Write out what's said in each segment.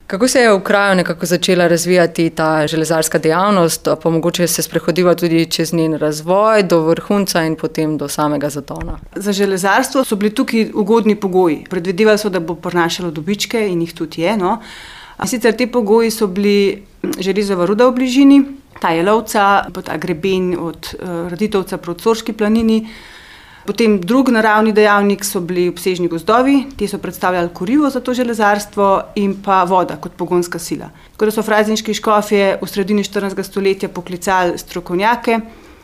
Kako se je v kraju nekako začela razvijati ta železarska dejavnost, pa mogoče se sprehodiva tudi čez njen razvoj do vrhunca in potem do samega zatona? Za železarstvo so bili tukaj ugodni pogoji. Predvidevali so, da bo prinašalo dobičke in jih tudi je. No. In sicer te pogoji so bili železova ruda v bližini, ta Jelovca, ta greben od Raditovca proti Sorški planini. Potem drug naravni dejavnik so bili obsežni gozdovi, ti so predstavljali kurivo za to železarstvo in pa voda kot pogonska sila. Tako da so frajzinški škofje v sredini 14. stoletja poklicali strokovnjake,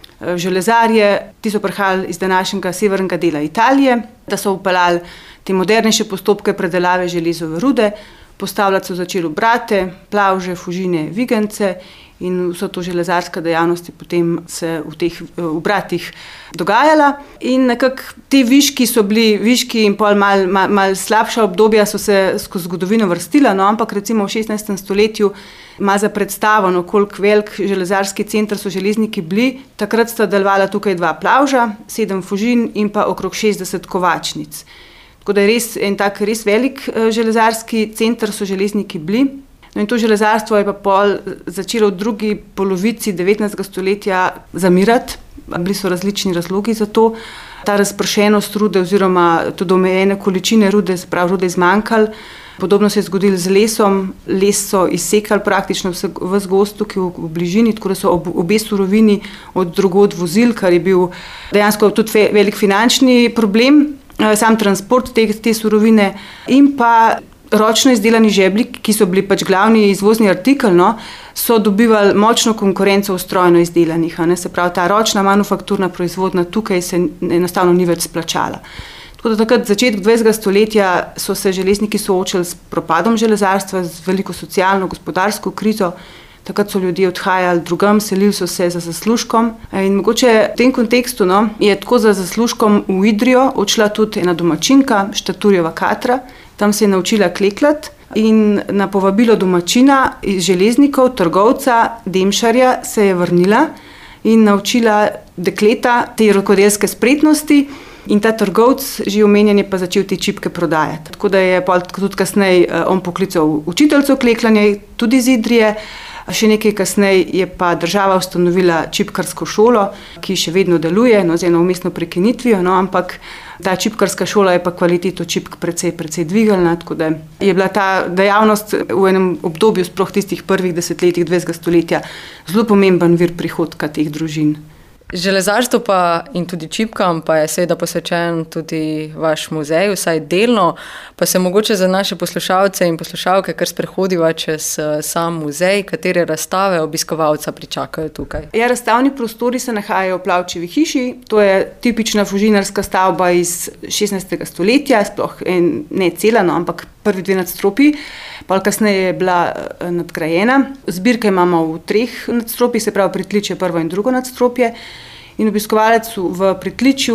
železarje, ti so prihajali iz današnjega severnega dela Italije, da so upeljali te modernejše postopke predelave železove rude, postavljati so začeli obrate, plavže, fužine, vigance in vso to železarska dejavnost je potem se v teh obratih dogajala. In nekako te viški so bili viški in pol mal slabša obdobja so se skozi zgodovino vrstila, no, ampak recimo v 16. stoletju ima za predstavo, no, koliko velik železarski center so železniki bili. Takrat sta delovala tukaj 2 plavža, 7 fužin in pa okrog 60 kovačnic. Tako da je res velik železarski center so železniki bili. No in to železarstvo je pa pol začelo v drugi polovici 19. stoletja zamirati. Bili so različni razlogi za to. Ta razpršenost rude oziroma tudi omejene količine rude, se pravi rude zmanjkalo. Podobno se je zgodilo z lesom. Les so izsekali praktično ves gozd tukaj v bližini, tako da so obe surovini od drugod vozili, kar je bil dejansko tudi velik finančni problem. Sam transport te surovine in pa ročno izdelani žeblji, ki so bili pač glavni izvozni artikel, no, so dobivali močno konkurenco v strojno izdelanih. Se pravi, ta ročna manufakturna proizvodnja tukaj se enostavno ni več splačala. Tako da takrat začetek 20. stoletja so se železniki soočili s propadom železarstva, z veliko socialno, gospodarsko krizo. Takrat so ljudje odhajali drugam, selili so se za zaslužkom. In mogoče v tem kontekstu, no, je tako za zaslužkom v Idrijo odšla tudi ena domačinka, Štaturjeva Katra. Tam se je naučila kleklati in na povabilo domačina, železnikov, trgovca, Demšarja se je vrnila in naučila dekleta te rokodelske spretnosti. In ta trgovec, že omenjen, je pa začel te čipke prodajati. Tako da je tudi kasneje on poklical učiteljico kleklanja, tudi iz Idrije. Še nekaj kasneje je pa država ustanovila čipkarsko šolo, ki še vedno deluje, no, z eno vmesno prekinitvijo, no, ampak ta čipkarska šola je pa kvaliteto čipk precej dvigalna, tako da je bila ta dejavnost v enem obdobju, sploh tistih prvih desetletjih 20. stoletja, zelo pomemben vir prihodka teh družin. Železarstvu pa in tudi čipkam pa je seveda posvečen tudi vaš muzej, vsaj delno, pa se mogoče za naše poslušalce in poslušalke kar sprehodiva čez sam muzej, katere razstave obiskovalca pričakajo tukaj. Ja, razstavni prostori se nahajajo v Plavčevi hiši, to je tipična fužinarska stavba iz 16. stoletja, sploh ne cela, no, ampak prvi 2 nadstropji, pol kasneje je bila nadgrajena. Zbirke imamo v 3 nadstropjih, se pravi pritličje, prvo in drugo nadstropje. In obiskovalec v pritličju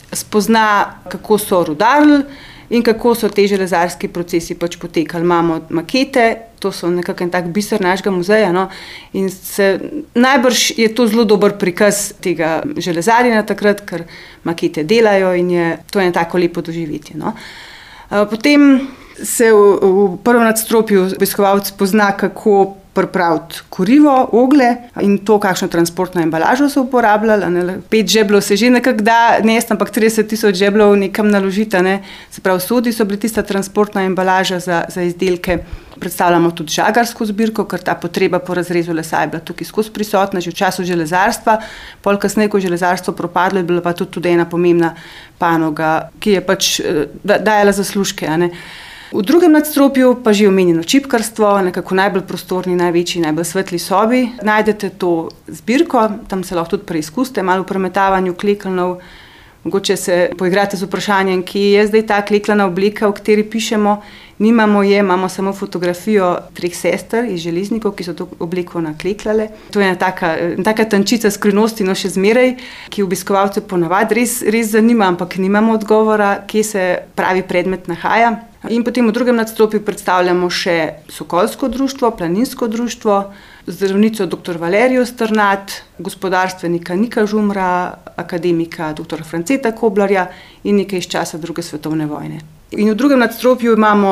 spozna, kako so rudarili in kako so te železarski procesi pač potekali. Imamo makete, to so nekako en tak biser našega muzeja, no, in najbrž je to zelo dober prikaz tega železarjenja takrat, ker makete delajo in to je tako lepo doživetje, no. Potem se v prvem nadstropju obiskovalec pozna, kako pripraviti kurivo, oglje in to, kakšno transportno embalažo so uporabljali. 5 žeblov se že nekako da nesti, ampak 30.000 žeblov nekam naložiti. Se pravi, sodi so bili tista transportna embalaža za izdelke. Predstavljamo tudi žagarsko zbirko, ker ta potreba po razrezu lesa je bila tukaj skozi prisotna že v času železarstva. Pol kasneje, ko je železarstvo propadlo, je bila pa tudi ena pomembna panoga, ki je pač dajala zaslužke. V drugem nadstropju pa že omenjeno čipkarstvo, nekako najbolj prostorni, največji, najbolj svetli sobi. Najdete to zbirko, tam se lahko tudi preizkusite, malo v premetavanju klekeljnov. Mogoče se poigrate z vprašanjem, kje je zdaj ta klekljana obleka, o kateri pišemo. Nimamo je, imamo samo fotografijo 3 sester iz železnikov, ki so to obleko naklekljale. To je ena taka tančica skrivnosti, no še zmeraj, ki obiskovalce ponavadi res zanima, ampak nimamo odgovora, kje se pravi predmet nahaja. In potem v drugem nadstropju predstavljamo še Sokolsko društvo, Planinsko društvo, zdravnico dr. Valerijo Strnad, gospodarstvenika Nika Žumra, akademika dr. Franceta Koblarja in nekaj iz časa 2. svetovne vojne. In v drugem nadstropju imamo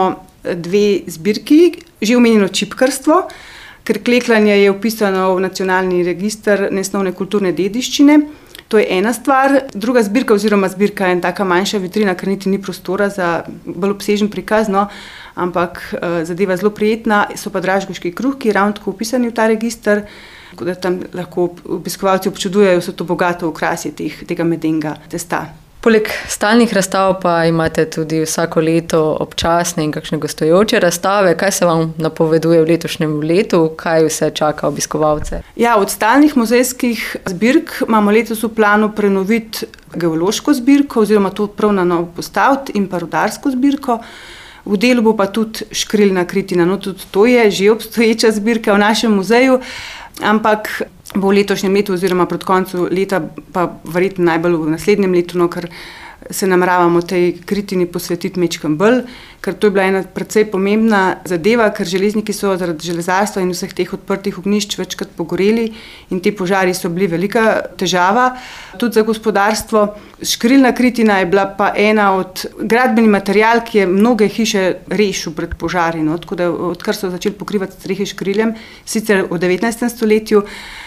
2 zbirki, že omenjeno čipkarstvo, ker klekljanje je vpisano v nacionalni register nesnovne kulturne dediščine. To je ena stvar. Druga zbirka oziroma zbirka je taka manjša vitrina, ker niti ni prostora za bolj obsežen prikaz, no, ampak zadeva zelo prijetna, so pa dražgoški kruhki, ravno tako vpisani v ta register, tako da tam lahko obiskovalci občudujejo vse to bogato okrasje tega medenga testa. Poleg stalnih razstav pa imate tudi vsako leto občasne in kakšne gostujoče razstave. Kaj se vam napoveduje v letošnjem letu? Kaj vse čaka obiskovalce? Ja, od stalnih muzejskih zbirk imamo letos v planu prenoviti geološko zbirko oziroma to prav na novo postaviti in pa rudarsko zbirko. V delu bo pa tudi škriljna kritina, no tudi to je že obstoječa zbirka v našem muzeju, ampak bo v letošnjem letu oziroma proti koncu leta pa verjetno najbolj v naslednjem letu, no, ker se nameravamo tej kritini posvetiti majčkeno bolj, ker to je bila ena precej pomembna zadeva, ker železniki so zaradi železarstva in vseh teh odprtih ognjišč večkrat pogoreli in ti požari so bili velika težava tudi za gospodarstvo. Škriljna kritina je bila pa ena od gradbeni material, ki je mnoge hiše rešil pred požari, no, tako da odkar so začeli pokrivati strehe s škriljem, sicer v 19. stoletju,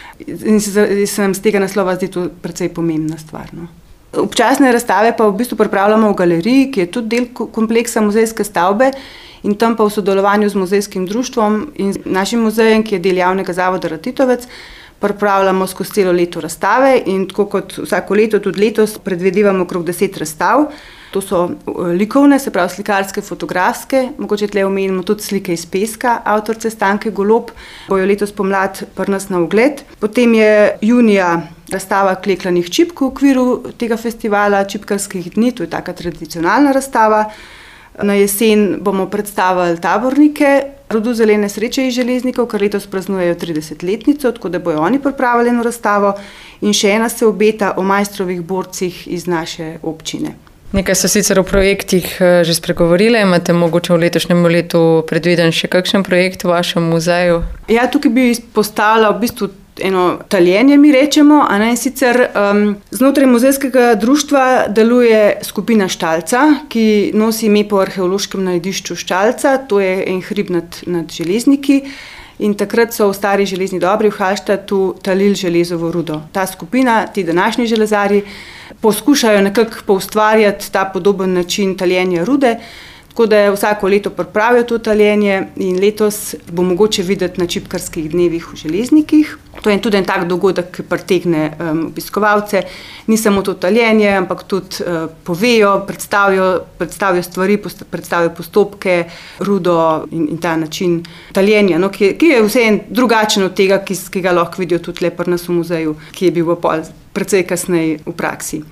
in se nam z tega naslova zdi to precej pomembna stvar, no. Občasne razstave pa v bistvu pripravljamo v galeriji, ki je tudi del kompleksa muzejske stavbe in tam pa v sodelovanju z muzejskim društvom in našim muzejem, ki je del javnega zavoda Ratitovec, pripravljamo skozi celo leto razstave in tako kot vsako leto, tudi letos predvidevamo okrog 10 razstav. To so likovne, se pravi slikarske, fotografske, mogoče tle omenimo tudi slike iz peska, avtorice Stanke Golob, bojo letos pomlad pri nas na ogled. Potem je junija razstava klekljanih čipk v okviru tega festivala čipkarskih dni, to je taka tradicionalna razstava. Na jesen bomo predstavili tabornike rodu Zelene sreče iz Železnikov, ker letos praznujejo 30-letnico, tako da bojo oni pripravili eno razstavo in še ena se obeta o majstrovih borcih iz naše občine. Nekaj so sicer o projektih že spregovorile, imate mogoče v letošnjem letu predviden še kakšen projekt v vašem muzeju? Ja, tukaj bi izpostavila v bistvu eno taljenje, mi rečemo, a ne, sicer znotraj muzejskega društva deluje skupina Štalca, ki nosi ime po arheološkem najdišču Štalca, to je en hrib nad Železniki. In takrat so v stari železni dobri v Hallštatu talili železovo rudo. Ta skupina, ti današnji železarji, poskušajo nekako poustvarjati ta podoben način taljenja rude, tako da vsako leto pripravijo to taljenje in letos bo mogoče videti na čipkarskih dnevih v Železnikih. To je tudi en tak dogodek, ki pritegne obiskovalce. Ni samo to taljenje, ampak tudi povejo, predstavijo stvari, predstavijo postopke, rudo in ta način taljenja, no, ki je vseeno drugačen od tega, ki ga lahko vidijo tudi le pri nas v muzeju, ki je bil pa precej kasneje v praksi.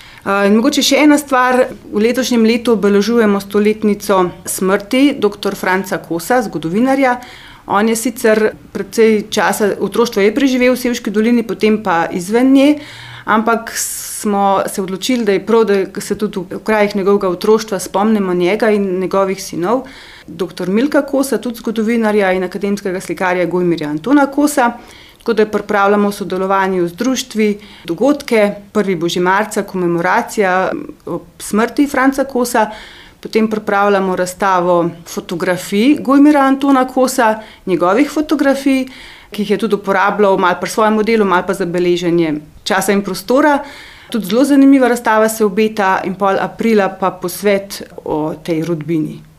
In mogoče še ena stvar, v letošnjem letu obeležujemo 100-letnico smrti dr. Franca Kosa, zgodovinarja. On je sicer precej časa, otroštvo je preživel v Sevški dolini, potem pa izven nje, ampak smo se odločili, da je prav, da se tudi v krajih njegovega otroštva spomnimo njega in njegovih sinov, dr. Milka Kosa, tudi zgodovinarja in akademskega slikarja Gojmirja Antona Kosa. Tako da pripravljamo v sodelovanju z društvi dogodke, 1. božji marca, komemoracija ob smrti Franca Kosa, potem pripravljamo razstavo fotografij Gojmirja Antona Kosa, njegovih fotografij, ki jih je tudi uporabljal malo pri svojem delu, malo pa za beleženje časa in prostora. Tudi zelo zanimiva razstava se obeta in pol aprila pa posvet o tej rodbini.